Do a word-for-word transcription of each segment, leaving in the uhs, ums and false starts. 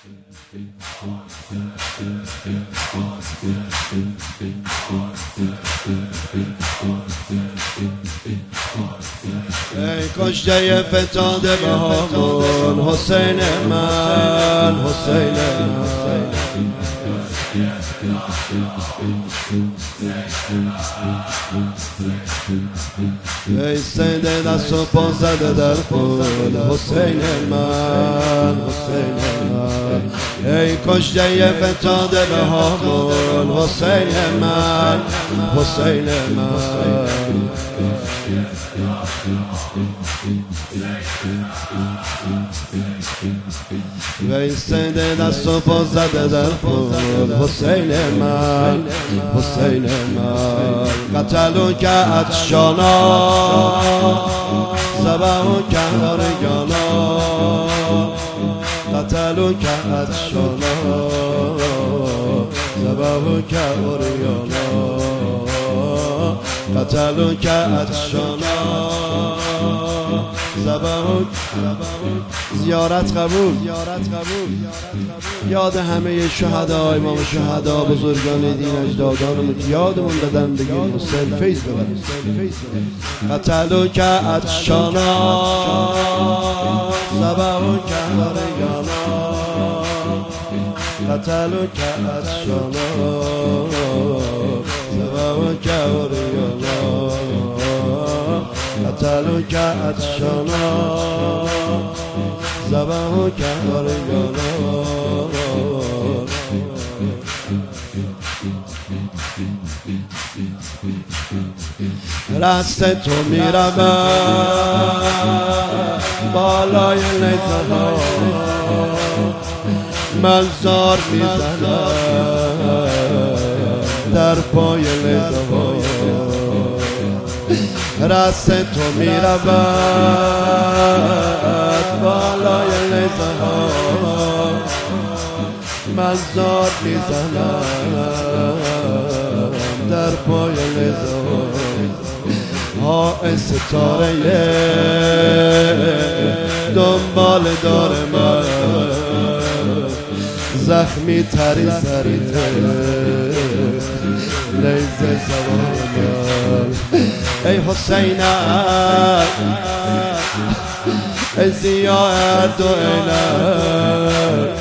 ای کشته فتاده به هامون حسین من، حسین من. ای سید دست و پا زده در خود حسین من، حسین من. ای کشته فتاده به هامون حسین من، حسین من. ای سید دست و پا زده در خود حسین من، حسین من. قتلو که عطشانا زبهو که هرگانا، قتلو که عطشانا زبهو که هرگانا، قتلو که عطشانا زبهو. زیارت قبول، یاد همه شهدا، امام شهدا، بزرگان دین، اجدادانمون که یادمون دادن بگیریم و سلفیز ببریم. قتلو که عطشانا زبهو که هرگانا، قتلو که عطشانا زبهو که هرگانا، قتلو که عطشانا زبهو که هرگانا. رست تو میرم بالای نیزه ها، من زار میزنم در پای نیزه ها. رست تو میرود بالای نیزه ها، من زار میزنم در پای نیزه ها. ها ستاره دنبال دار من، زخمی تری سری لیزه زبان. ای حسین ای زیاد و اینک،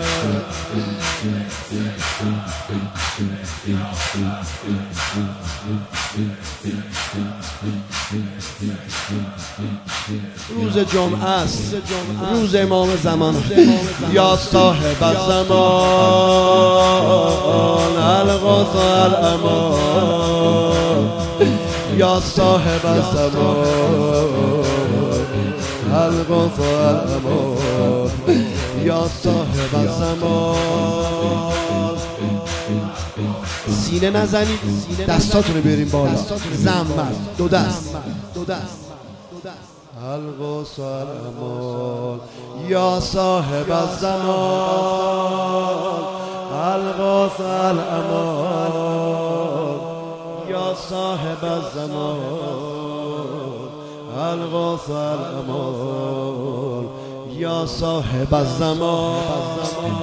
روز جمعه است، روز امام زمان. یا صاحب الزمان الغوث الامان، یا صاحب الزمان الغوث الامان، یا صاحب الزمان. سینه نزنید، دستاتونو بیاریم بالا. زمر دو دست، دو دست. الغوث الامان، یا صاحب الزمان الغوث الامان، یا صاحب الزمان الغوث الامان، یا صاحب الزمان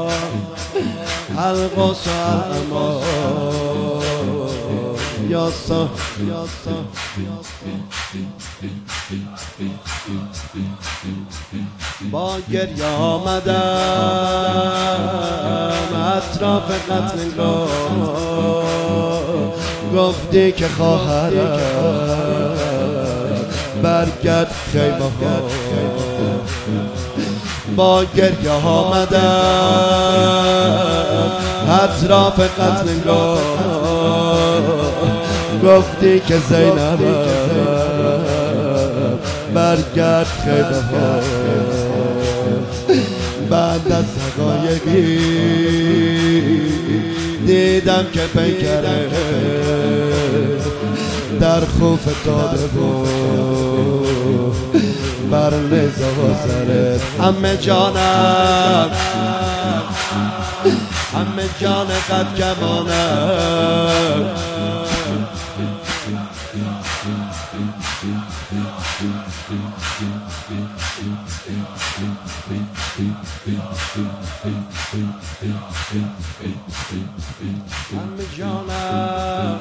الغوث الامان، یا صاحب. با گریه آمدم اطراف قتلگاه، گفتی که خواهرم برگرد خیمه ها. با گریه آمدم اطراف قتلگاه، گفتی که زینب برگرد خیمه ها. بعد از حقایقی دیدم که پیکره در خوف داده بود بر نیزه و سرت. همه جانم، همه جان قد کمانم، Beep, beep, beep, beep, beep, beep. همه جانم